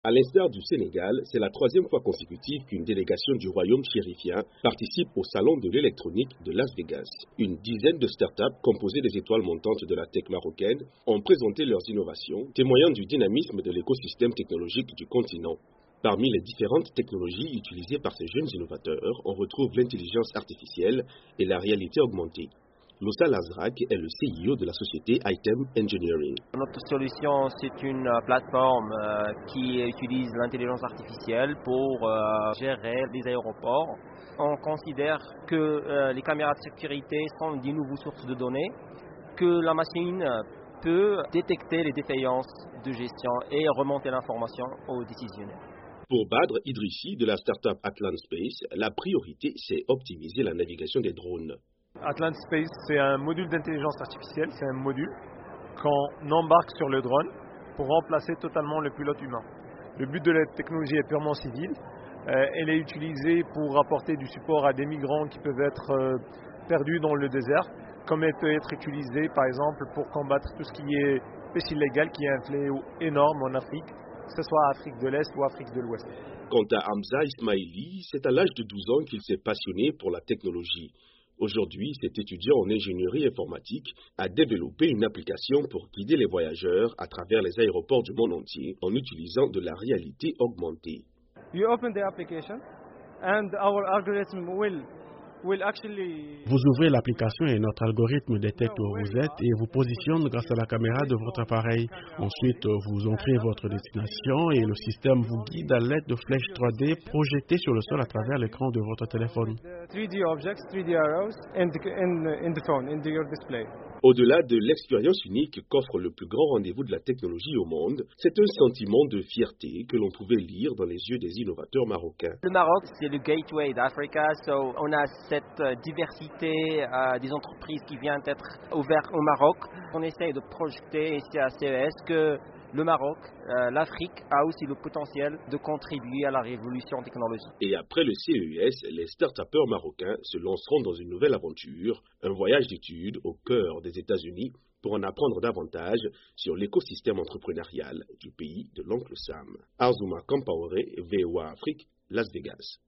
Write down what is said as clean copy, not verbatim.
À l'instar du Sénégal, c'est la troisième fois consécutive qu'une délégation du royaume chérifien participe au Salon de l'électronique de Las Vegas. Une dizaine de startups composées des étoiles montantes de la tech marocaine ont présenté leurs innovations, témoignant du dynamisme de l'écosystème technologique du continent. Parmi les différentes technologies utilisées par ces jeunes innovateurs, on retrouve l'intelligence artificielle et la réalité augmentée. Loussa Lazrak est le CIO de la société Item Engineering. Notre solution, c'est une plateforme qui utilise l'intelligence artificielle pour gérer les aéroports. On considère que les caméras de sécurité sont des nouvelles sources de données, que la machine peut détecter les défaillances de gestion et remonter l'information aux décisionnaires. Pour Badr Idrissi de la startup Atlant Space, la priorité, c'est optimiser la navigation des drones. Atlant Space, c'est un module d'intelligence artificielle, c'est un module qu'on embarque sur le drone pour remplacer totalement le pilote humain. Le but de la technologie est purement civil. Elle est utilisée pour apporter du support à des migrants qui peuvent être perdus dans le désert, comme elle peut être utilisée par exemple pour combattre tout ce qui est pêche illégale, qui est un fléau énorme en Afrique, que ce soit Afrique de l'Est ou Afrique de l'Ouest. Quant à Hamza Ismaili, c'est à l'âge de 12 ans qu'il s'est passionné pour la technologie. Aujourd'hui, cet étudiant en ingénierie informatique a développé une application pour guider les voyageurs à travers les aéroports du monde entier en utilisant de la réalité augmentée. You open the application and our algorithm will Vous ouvrez l'application et notre algorithme détecte où vous êtes et vous positionne grâce à la caméra de votre appareil. Ensuite, vous entrez votre destination et le système vous guide à l'aide de flèches 3D projetées sur le sol à travers l'écran de votre téléphone. 3D objects, 3D arrows in the phone, in your display. Au-delà de l'expérience unique qu'offre le plus grand rendez-vous de la technologie au monde, c'est un sentiment de fierté que l'on pouvait lire dans les yeux des innovateurs marocains. Le Maroc, c'est le gateway d'Afrique, so on a cette diversité des entreprises qui viennent d'être ouvertes au Maroc. On essaye de projeter ici à CES que le Maroc, l'Afrique a aussi le potentiel de contribuer à la révolution technologique. Et après le CES, les start-upers marocains se lanceront dans une nouvelle aventure, un voyage d'études au cœur des États-Unis pour en apprendre davantage sur l'écosystème entrepreneurial du pays de l'oncle Sam. Azuma Kampaoré, VOA Afrique, Las Vegas.